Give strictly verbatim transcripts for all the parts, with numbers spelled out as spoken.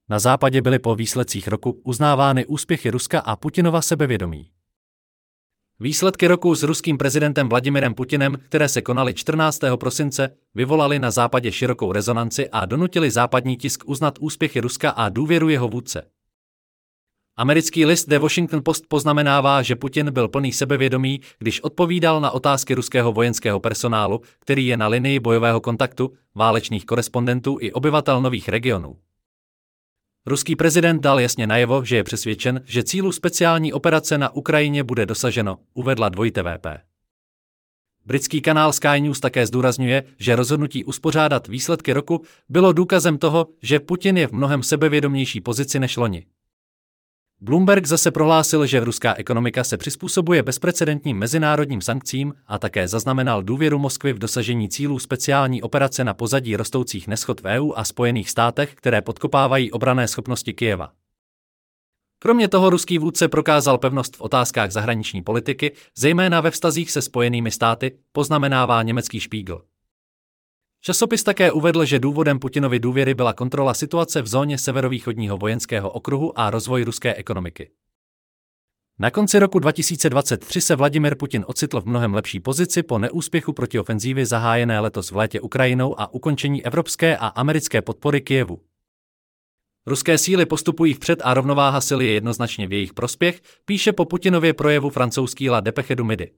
Na západě byly po výsledcích roku uznávány úspěchy Ruska a Putinova sebevědomí. Výsledky roku s ruským prezidentem Vladimirem Putinem, které se konaly čtrnáctého prosince, vyvolaly na západě širokou rezonanci a donutily západní tisk uznat úspěchy Ruska a důvěru jeho vůdce. Americký list The Washington Post poznamenává, že Putin byl plný sebevědomí, když odpovídal na otázky ruského vojenského personálu, který je na linii bojového kontaktu, válečných korespondentů i obyvatel nových regionů. Ruský prezident dal jasně najevo, že je přesvědčen, že cílu speciální operace na Ukrajině bude dosaženo, uvedla dvojité V P. Britský kanál Sky News také zdůrazňuje, že rozhodnutí uspořádat výsledky roku bylo důkazem toho, že Putin je v mnohem sebevědomější pozici než loni. Bloomberg zase prohlásil, že ruská ekonomika se přizpůsobuje bezprecedentním mezinárodním sankcím a také zaznamenal důvěru Moskvy v dosažení cílů speciální operace na pozadí rostoucích neshod v E U a Spojených státech, které podkopávají obranné schopnosti Kyjeva. Kromě toho ruský vůdce prokázal pevnost v otázkách zahraniční politiky, zejména ve vztazích se Spojenými státy, poznamenává německý Spiegel. Časopis také uvedl, že důvodem Putinovy důvěry byla kontrola situace v zóně severovýchodního vojenského okruhu a rozvoj ruské ekonomiky. Na konci roku dva tisíce dvacet tři se Vladimir Putin ocitl v mnohem lepší pozici po neúspěchu protiofenzívy zahájené letos v létě Ukrajinou a ukončení evropské a americké podpory Kyjevu. Ruské síly postupují vpřed a rovnováha sil je jednoznačně v jejich prospěch, píše po Putinově projevu francouzský La Dépêche du Midi.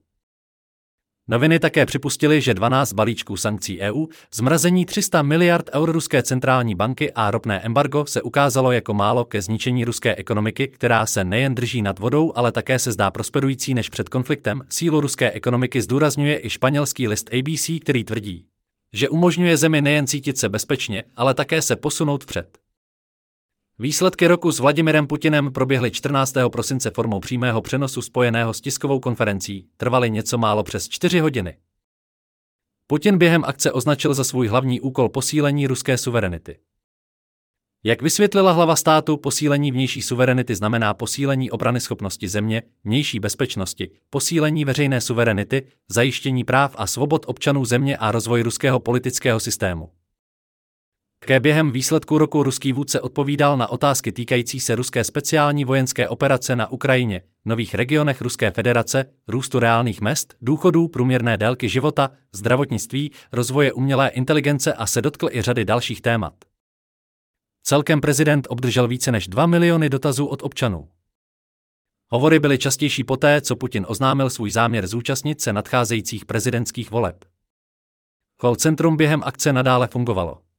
Noviny také připustily, že dvanáct balíčků sankcí E U, zmrazení tři sta miliard eur ruské centrální banky a ropné embargo se ukázalo jako málo ke zničení ruské ekonomiky, která se nejen drží nad vodou, ale také se zdá prosperující než před konfliktem. Sílu ruské ekonomiky zdůrazňuje i španělský list A B C, který tvrdí, že umožňuje zemi nejen cítit se bezpečně, ale také se posunout vpřed. Výsledky roku s Vladimirem Putinem proběhly čtrnáctého prosince formou přímého přenosu spojeného s tiskovou konferencí, trvaly něco málo přes čtyři hodiny. Putin během akce označil za svůj hlavní úkol posílení ruské suverenity. Jak vysvětlila hlava státu, posílení vnější suverenity znamená posílení obranyschopnosti země, vnější bezpečnosti, posílení veřejné suverenity, zajištění práv a svobod občanů země a rozvoj ruského politického systému. Také během výsledku roku ruský vůdce odpovídal na otázky týkající se ruské speciální vojenské operace na Ukrajině, nových regionech Ruské federace, růstu reálných mezd, důchodů, průměrné délky života, zdravotnictví, rozvoje umělé inteligence a se dotkl i řady dalších témat. Celkem prezident obdržel více než dva miliony dotazů od občanů. Hovory byly častější poté, co Putin oznámil svůj záměr zúčastnit se nadcházejících prezidentských voleb. Call centrum během akce nadále fungovalo.